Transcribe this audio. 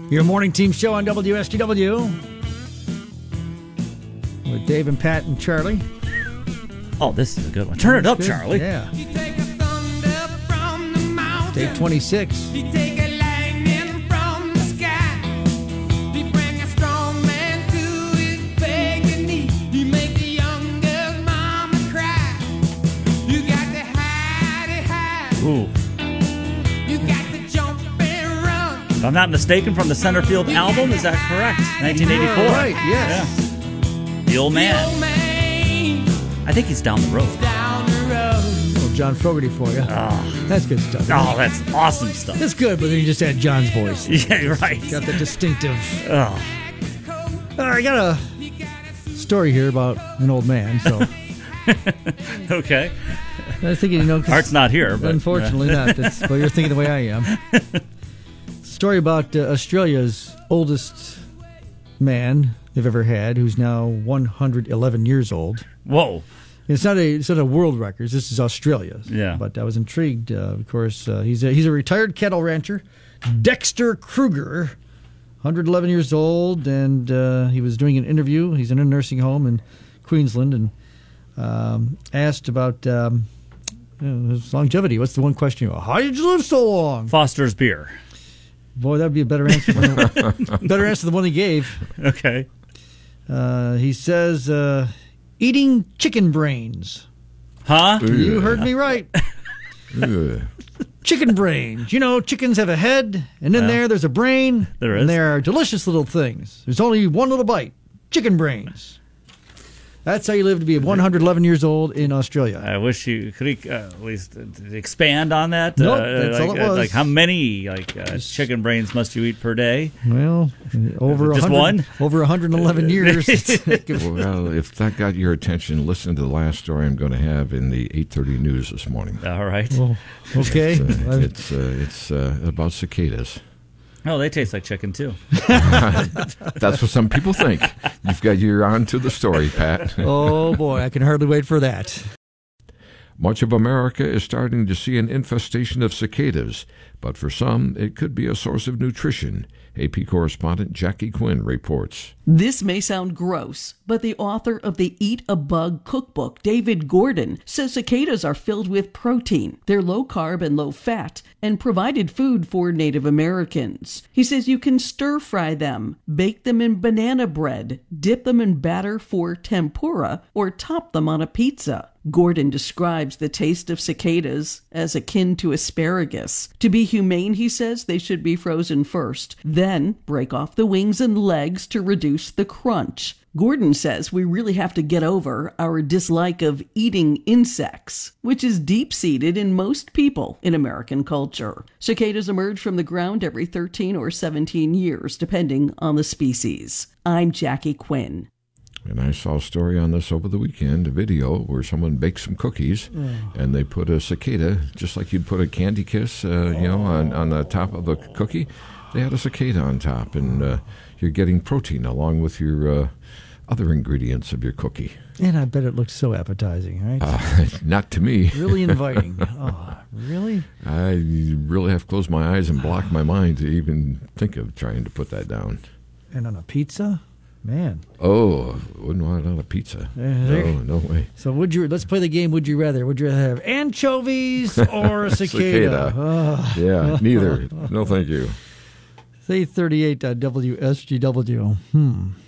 Your morning team show on WSTW with Dave and Pat and Charlie. Oh, this is a good one. Turn it up, Charlie. Yeah. Day 26. Ooh. If I'm not mistaken, from the Centerfield album, is that correct? 1984. Right, yes. Yeah. The Old Man. I think he's down the road. Well, John Fogerty for you. Oh, That's good stuff. oh, that's awesome stuff. That's good, but then you just had John's voice. Yeah, you're right. Got the distinctive. Oh. I got a story here about an old man, so Okay. I was thinking, 'cause Art's not here, but unfortunately not. Well, you're thinking the way I am. Story about Australia's oldest man they've ever had, who's now 111 years old. Whoa. It's not a world record. This is Australia. Yeah. But I was intrigued. Of course, he's a retired cattle rancher, Dexter Kruger, 111 years old, and he was doing an interview. He's in a nursing home in Queensland, and asked about his longevity. What's the one question? How did you live so long? Foster's beer. Boy, that would be a better answer. Better answer than the one he gave. Okay. He says, eating chicken brains. Huh? You heard me right. Ugh. Chicken brains. Chickens have a head, and in there's a brain. There is. And they're delicious little things. There's only one little bite. Chicken brains. That's how you live to be 111 years old in Australia. I wish you could at least expand on that. Nope, that's all it was. Like how many chicken brains must you eat per day? Well, over Just 100, one? Over 111 years. Well, if that got your attention, listen to the last story I'm going to have in the 8:30 news this morning. All right. Well, okay. It's about cicadas. Oh, they taste like chicken too. That's what some people think. You've got your on to the story, Pat. Oh, boy, I can hardly wait for that. Much of America is starting to see an infestation of cicadas, but for some, it could be a source of nutrition. AP correspondent Jackie Quinn reports. This may sound gross, but the author of the Eat a Bug cookbook, David Gordon, says cicadas are filled with protein. They're low carb and low fat and provided food for Native Americans. He says you can stir fry them, bake them in banana bread, dip them in batter for tempura, or top them on a pizza. Gordon describes the taste of cicadas as akin to asparagus. To be humane, he says, they should be frozen first, then break off the wings and legs to reduce the crunch. Gordon says we really have to get over our dislike of eating insects, which is deep-seated in most people in American culture. Cicadas emerge from the ground every 13 or 17 years, depending on the species. I'm Jackie Quinn. And I saw a story on this over the weekend, a video where someone baked some cookies, and they put a cicada, just like you'd put a Candy Kiss, on the top of the cookie. They had a cicada on top, and you're getting protein along with your other ingredients of your cookie. And I bet it looked so appetizing, right? Not to me. Really inviting. Oh, really? I really have to close my eyes and block my mind to even think of trying to put that down. And on a pizza? Man. Oh, wouldn't want it on a pizza. No way. So let's play the game, would you rather? Would you rather have anchovies or a cicada? Yeah, neither. No, thank you. Say 38 WSGW.